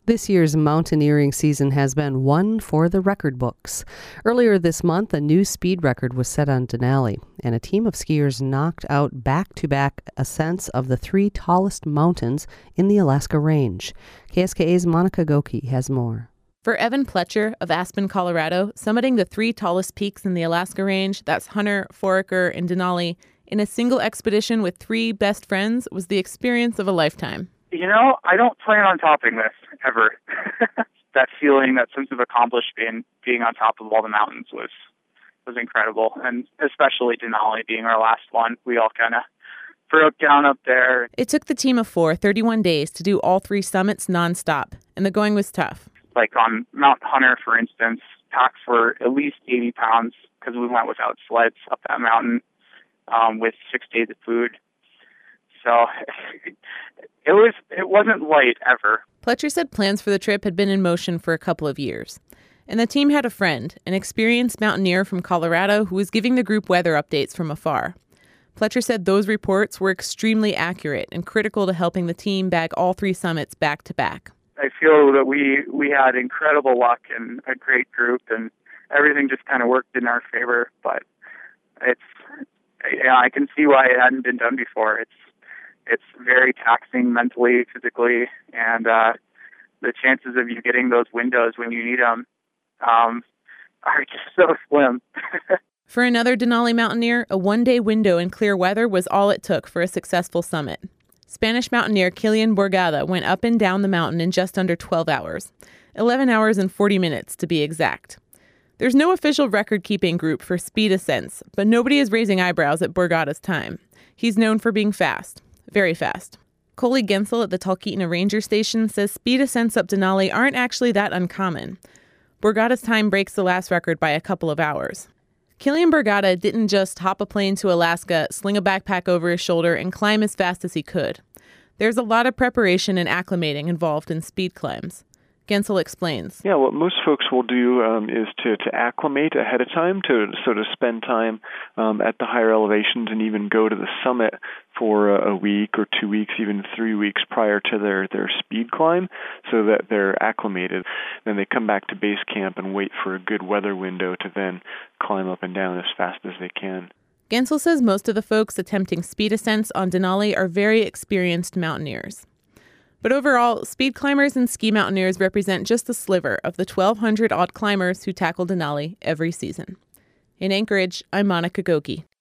This year's mountaineering season has been one for the record books. Earlier this month, a new speed record was set on Denali, and a team of skiers knocked out back-to-back ascents of the three tallest mountains in the Alaska Range. KSKA's Monica Goki has more. For Evan Pletcher of Aspen, Colorado, summiting the three tallest peaks in the Alaska Range, that's Hunter, Foraker, and Denali, in a single expedition with three best friends was the experience of a lifetime. I don't plan on topping this, ever. That feeling, that sense of accomplishment, being on top of all the mountains was incredible. And especially Denali being our last one. We all kind of broke down up there. It took the team of 31 days to do all three summits nonstop, and the going was tough. Like on Mount Hunter, for instance, packs were at least 80 pounds because we went without sleds up that mountain with 6 days of food. So it wasn't light ever. Pletcher said plans for the trip had been in motion for a couple of years. And the team had a friend, an experienced mountaineer from Colorado who was giving the group weather updates from afar. Pletcher said those reports were extremely accurate and critical to helping the team bag all three summits back to back. I feel that we had incredible luck and a great group, and everything just kind of worked in our favor. But I can see why it hadn't been done before. It's very taxing mentally, physically, and the chances of you getting those windows when you need them are just so slim. For another Denali mountaineer, a one-day window in clear weather was all it took for a successful summit. Spanish mountaineer Kilian Borgada went up and down the mountain in just under 12 hours, 11 hours and 40 minutes to be exact. There's no official record-keeping group for speed ascents, but nobody is raising eyebrows at Borgada's time. He's known for being fast. Very fast. Coley Gensel at the Talkeetna Ranger Station says speed ascents up Denali aren't actually that uncommon. Borgada's time breaks the last record by a couple of hours. Kilian Borgada didn't just hop a plane to Alaska, sling a backpack over his shoulder, and climb as fast as he could. There's a lot of preparation and acclimating involved in speed climbs. Gensel explains. Yeah, what most folks will do is to acclimate ahead of time, to sort of spend time at the higher elevations and even go to the summit for a week or 2 weeks, even 3 weeks prior to their speed climb so that they're acclimated. Then they come back to base camp and wait for a good weather window to then climb up and down as fast as they can. Gensel says most of the folks attempting speed ascents on Denali are very experienced mountaineers. But overall, speed climbers and ski mountaineers represent just a sliver of the 1,200-odd climbers who tackle Denali every season. In Anchorage, I'm Monica Goki.